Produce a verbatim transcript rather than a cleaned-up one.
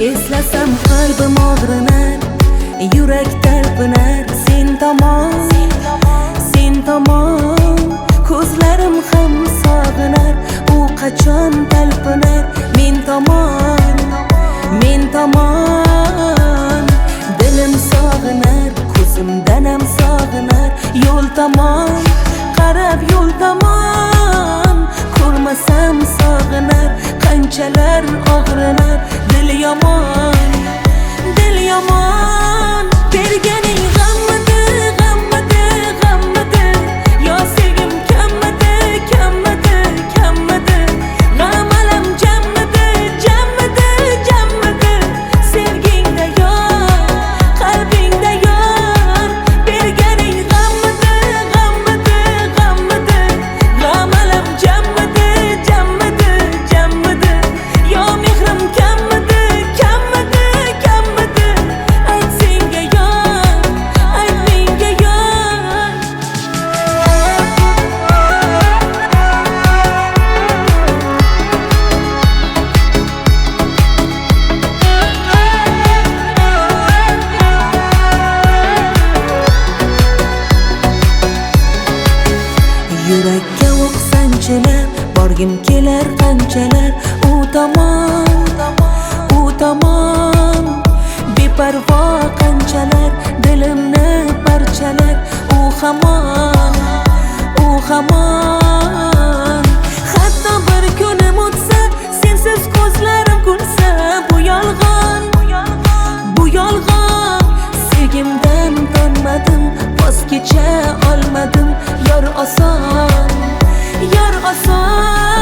Eslasam qalbim og'rinar, yurak talpinar. Sen tomon, sen tomon, ko'zlarim ham sog'inar. U qachon talpinar, men tomon, men tomon. Dilim sog'inar, ko'zimdan ham sog'inar. Yo'l tomon, qarab yo'l tomon, ko'rmasam sog'inar. Qanchalar og'rinar, dil yomon, dil yomon. Berganing g'ammidi, g'ammidi, g'ammidi. Yo sevgim kammidi, kammidi, kammidi. G'am alam jammidi, jammidi, jammidi. Sevgingda yor, qalbingda yor. Berganing g'ammidi, g'ammidi, g'ammidi. G'am alam jammidi, jammidi, jammidi. Yo mehrim kammidi, kammidi, kammidi. Ayt senga yor, ayt menga yor. Yurakka o'q sanchilar, borgim kelar qanchalar. U tomon, u tomon, beparvo qanchalar. Dilimni parchalar, u hamon, u hamon. Hatto bir kunim o'tsa, sensiz ko'zlarim kulsa. Bu yolg'on, bu yolg'on. Sevgimdan tonmadim, voz kecha olmadim. Yor oson, yor oson.